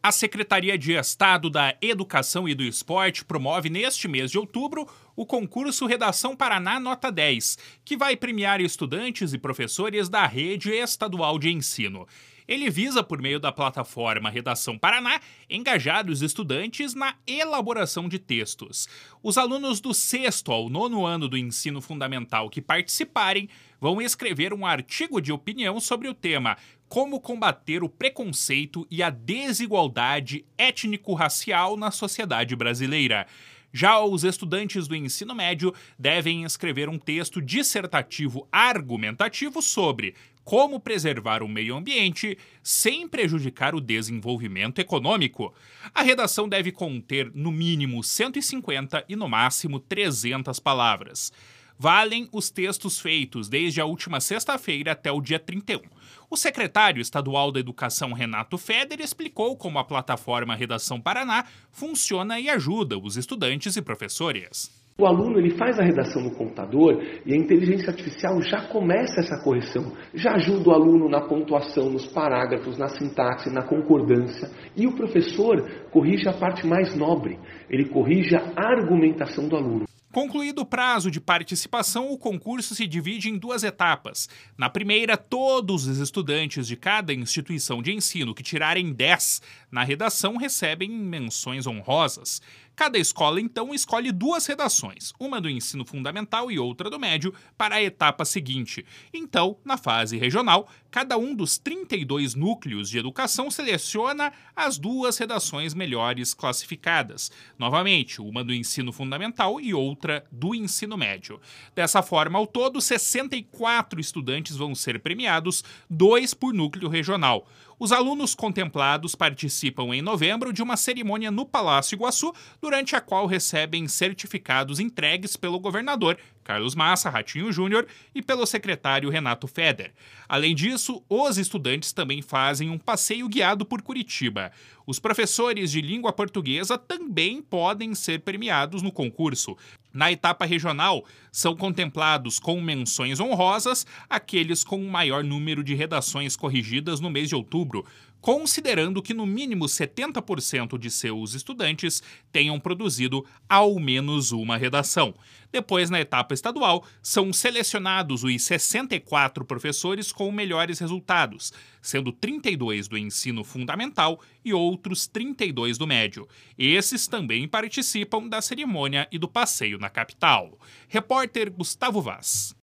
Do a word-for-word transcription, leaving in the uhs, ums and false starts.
A Secretaria de Estado da Educação e do Esporte promove neste mês de outubro o concurso Redação Paraná Nota dez, que vai premiar estudantes e professores da rede estadual de ensino. Ele visa, por meio da plataforma Redação Paraná, engajar os estudantes na elaboração de textos. Os alunos do sexto ao nono ano do ensino fundamental que participarem vão escrever um artigo de opinião sobre o tema Como combater o preconceito e a desigualdade étnico-racial na sociedade brasileira. Já os estudantes do ensino médio devem escrever um texto dissertativo argumentativo sobre como preservar o meio ambiente sem prejudicar o desenvolvimento econômico. A redação deve conter no mínimo cento e cinquenta e no máximo trezentas palavras. Valem os textos feitos desde a última sexta-feira até o dia trinta e um. O secretário estadual da Educação, Renato Feder, explicou como a plataforma Redação Paraná funciona e ajuda os estudantes e professores. O aluno ele faz a redação no computador e a inteligência artificial já começa essa correção, já ajuda o aluno na pontuação, nos parágrafos, na sintaxe, na concordância. E o professor corrige a parte mais nobre, ele corrige a argumentação do aluno. Concluído o prazo de participação, o concurso se divide em duas etapas. Na primeira, todos os estudantes de cada instituição de ensino que tirarem dez na redação recebem menções honrosas. Cada escola, então, escolhe duas redações, uma do ensino fundamental e outra do médio, para a etapa seguinte. Então, na fase regional, cada um dos trinta e dois núcleos de educação seleciona as duas redações melhores classificadas. Novamente, uma do ensino fundamental e outra do ensino médio. Dessa forma, ao todo, sessenta e quatro estudantes vão ser premiados, dois por núcleo regional. Os alunos contemplados participam em novembro de uma cerimônia no Palácio Iguaçu, durante a qual recebem certificados entregues pelo governador Carlos Massa Ratinho Júnior e pelo secretário Renato Feder. Além disso, os estudantes também fazem um passeio guiado por Curitiba. Os professores de língua portuguesa também podem ser premiados no concurso. Na etapa regional, são contemplados com menções honrosas aqueles com o maior número de redações corrigidas no mês de outubro, considerando que no mínimo setenta por cento de seus estudantes tenham produzido ao menos uma redação. Depois, na etapa estadual, são selecionados os sessenta e quatro professores com melhores resultados, sendo trinta e dois do ensino fundamental e outros trinta e dois do médio. Esses também participam da cerimônia e do passeio na capital. Repórter Gustavo Vaz.